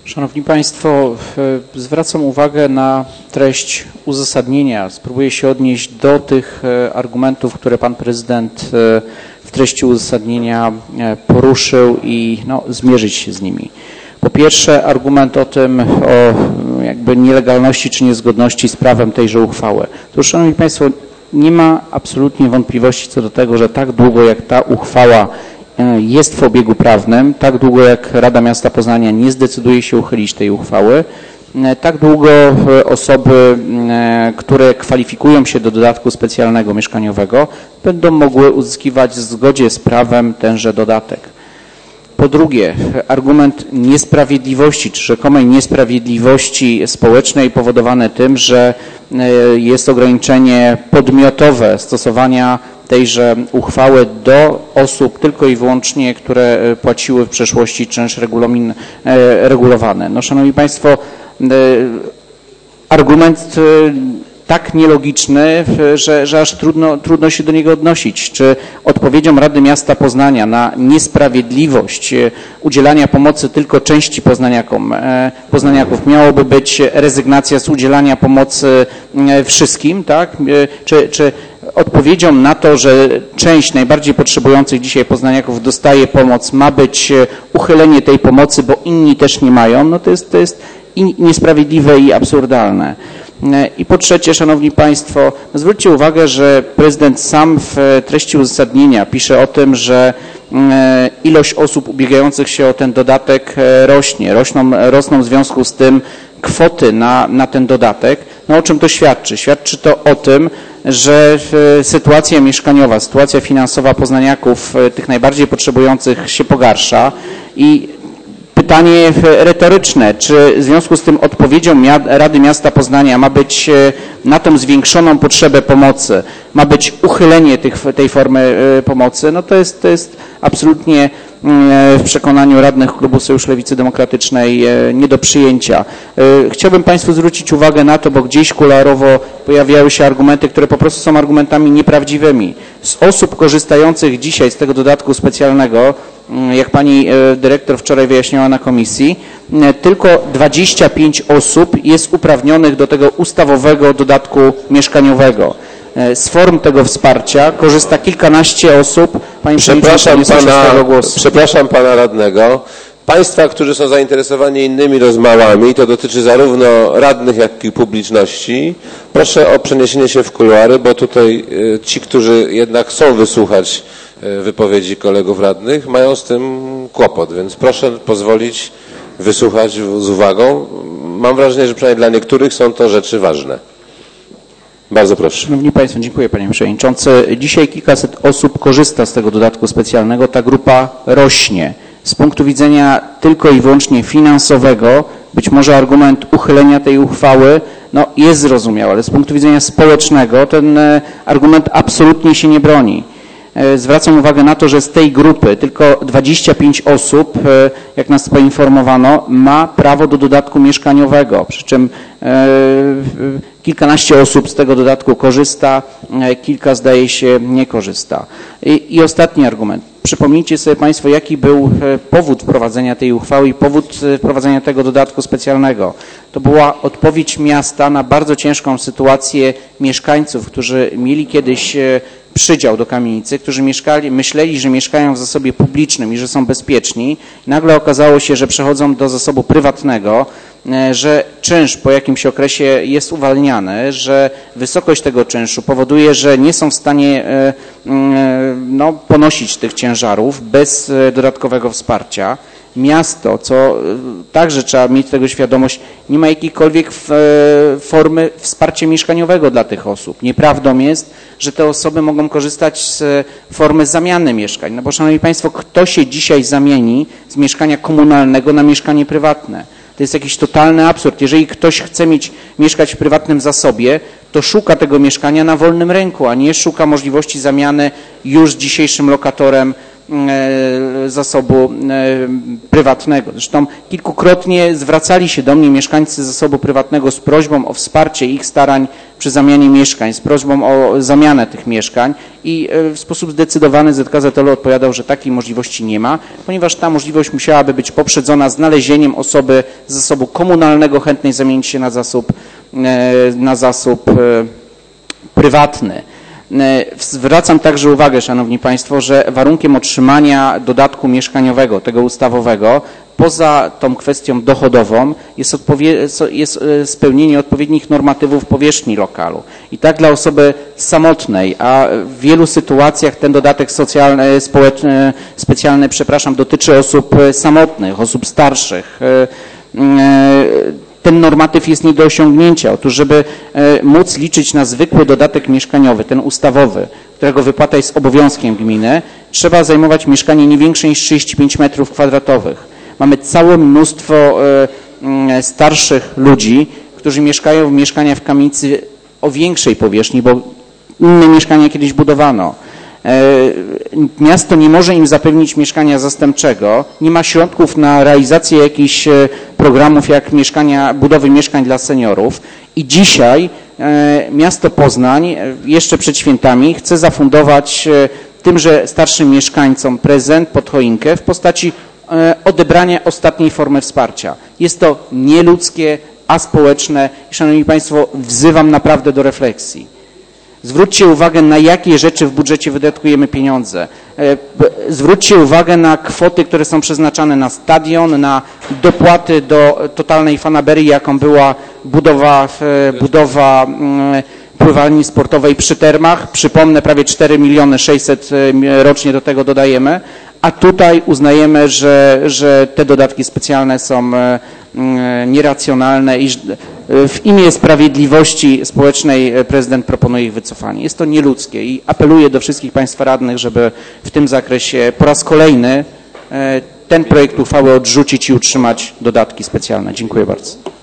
Szanowni Państwo, zwracam uwagę na treść uzasadnienia. Spróbuję się odnieść do tych argumentów, które Pan Prezydent w treści uzasadnienia poruszył i zmierzyć się z nimi. Po pierwsze, argument o jakby nielegalności czy niezgodności z prawem tejże uchwały. To, Szanowni Państwo, nie ma absolutnie wątpliwości co do tego, że tak długo jak ta uchwała jest w obiegu prawnym, tak długo jak Rada Miasta Poznania nie zdecyduje się uchylić tej uchwały, tak długo osoby, które kwalifikują się do dodatku specjalnego mieszkaniowego, będą mogły uzyskiwać w zgodzie z prawem tenże dodatek. Po drugie, argument niesprawiedliwości, czy rzekomej niesprawiedliwości społecznej powodowany tym, że jest ograniczenie podmiotowe stosowania tejże uchwały do osób tylko i wyłącznie, które płaciły w przeszłości czynsz regulowany. Szanowni Państwo, argument tak nielogiczny, że aż trudno się do niego odnosić. Czy odpowiedzią Rady Miasta Poznania na niesprawiedliwość udzielania pomocy tylko części poznaniaków miałoby być rezygnacja z udzielania pomocy wszystkim, tak? Czy odpowiedzią na to, że część najbardziej potrzebujących dzisiaj poznaniaków dostaje pomoc, ma być uchylenie tej pomocy, bo inni też nie mają, to jest i niesprawiedliwe i absurdalne. I po trzecie, Szanowni Państwo, zwróćcie uwagę, że prezydent sam w treści uzasadnienia pisze o tym, że ilość osób ubiegających się o ten dodatek rośnie. Rosną w związku z tym kwoty na ten dodatek. O czym to świadczy? Świadczy to o tym, że sytuacja mieszkaniowa, sytuacja finansowa poznaniaków, tych najbardziej potrzebujących się pogarsza i pytanie retoryczne, czy w związku z tym odpowiedzią Rady Miasta Poznania ma być na tę zwiększoną potrzebę pomocy, ma być uchylenie tej formy pomocy, to jest absolutnie w przekonaniu radnych klubu Sojusz Lewicy Demokratycznej nie do przyjęcia. Chciałbym Państwu zwrócić uwagę na to, bo gdzieś kuluarowo pojawiały się argumenty, które po prostu są argumentami nieprawdziwymi. Z osób korzystających dzisiaj z tego dodatku specjalnego, jak pani dyrektor wczoraj wyjaśniała na komisji, tylko 25 osób jest uprawnionych do tego ustawowego dodatku mieszkaniowego. Z form tego wsparcia korzysta kilkanaście osób. Pani Przepraszam pana radnego. Państwa, którzy są zainteresowani innymi rozmowami, to dotyczy zarówno radnych, jak i publiczności, proszę o przeniesienie się w kuluary, bo tutaj ci, którzy jednak chcą wysłuchać wypowiedzi kolegów radnych, mają z tym kłopot, więc proszę pozwolić wysłuchać z uwagą. Mam wrażenie, że przynajmniej dla niektórych są to rzeczy ważne. Bardzo proszę. Szanowni Państwo, dziękuję Panie Przewodniczący. Dzisiaj kilkaset osób korzysta z tego dodatku specjalnego. Ta grupa rośnie. Z punktu widzenia tylko i wyłącznie finansowego, być może argument uchylenia tej uchwały jest zrozumiały, ale z punktu widzenia społecznego ten argument absolutnie się nie broni. Zwracam uwagę na to, że z tej grupy tylko 25 osób, jak nas poinformowano, ma prawo do dodatku mieszkaniowego, przy czym kilkanaście osób z tego dodatku korzysta, kilka zdaje się nie korzysta. I ostatni argument. Przypomnijcie sobie Państwo, jaki był powód wprowadzenia tej uchwały i powód wprowadzenia tego dodatku specjalnego. To była odpowiedź miasta na bardzo ciężką sytuację mieszkańców, którzy mieli kiedyś przydział do kamienicy, którzy myśleli, że mieszkają w zasobie publicznym i że są bezpieczni. Nagle okazało się, że przechodzą do zasobu prywatnego, że czynsz po jakimś okresie jest uwalniany, że wysokość tego czynszu powoduje, że nie są w stanie ponosić tych ciężarów bez dodatkowego wsparcia. Miasto, co także trzeba mieć tego świadomość, nie ma jakiejkolwiek formy wsparcia mieszkaniowego dla tych osób. Nieprawdą jest, że te osoby mogą korzystać z formy zamiany mieszkań. Bo Szanowni Państwo, kto się dzisiaj zamieni z mieszkania komunalnego na mieszkanie prywatne? To jest jakiś totalny absurd. Jeżeli ktoś chce mieszkać w prywatnym zasobie, to szuka tego mieszkania na wolnym rynku, a nie szuka możliwości zamiany już z dzisiejszym lokatorem zasobu prywatnego. Zresztą kilkukrotnie zwracali się do mnie mieszkańcy zasobu prywatnego z prośbą o wsparcie ich starań przy zamianie mieszkań, z prośbą o zamianę tych mieszkań i w sposób zdecydowany ZKZL odpowiadał, że takiej możliwości nie ma, ponieważ ta możliwość musiałaby być poprzedzona znalezieniem osoby z zasobu komunalnego chętnej zamienić się na zasób prywatny. Zwracam także uwagę, Szanowni Państwo, że warunkiem otrzymania dodatku mieszkaniowego, tego ustawowego, poza tą kwestią dochodową jest spełnienie odpowiednich normatywów powierzchni lokalu. I tak dla osoby samotnej, a w wielu sytuacjach ten dodatek specjalny, dotyczy osób samotnych, osób starszych. Ten normatyw jest nie do osiągnięcia. Otóż, żeby móc liczyć na zwykły dodatek mieszkaniowy, ten ustawowy, którego wypłata jest obowiązkiem gminy, trzeba zajmować mieszkanie nie większe niż 35 m2. Mamy całe mnóstwo starszych ludzi, którzy mieszkają w mieszkaniach w kamienicy o większej powierzchni, bo inne mieszkania kiedyś budowano. Miasto nie może im zapewnić mieszkania zastępczego, nie ma środków na realizację jakichś programów jak budowy mieszkań dla seniorów i dzisiaj miasto Poznań jeszcze przed świętami chce zafundować tymże starszym mieszkańcom prezent pod choinkę w postaci odebrania ostatniej formy wsparcia. Jest to nieludzkie, aspołeczne i, Szanowni Państwo, wzywam naprawdę do refleksji. Zwróćcie uwagę, na jakie rzeczy w budżecie wydatkujemy pieniądze. Zwróćcie uwagę na kwoty, które są przeznaczane na stadion, na dopłaty do totalnej fanaberii, jaką była budowa pływalni sportowej przy Termach. Przypomnę, prawie 4 600 000 rocznie do tego dodajemy, a tutaj uznajemy, że te dodatki specjalne są nieracjonalne i w imię sprawiedliwości społecznej prezydent proponuje ich wycofanie. Jest to nieludzkie i apeluję do wszystkich Państwa radnych, żeby w tym zakresie po raz kolejny ten projekt uchwały odrzucić i utrzymać dodatki specjalne. Dziękuję bardzo.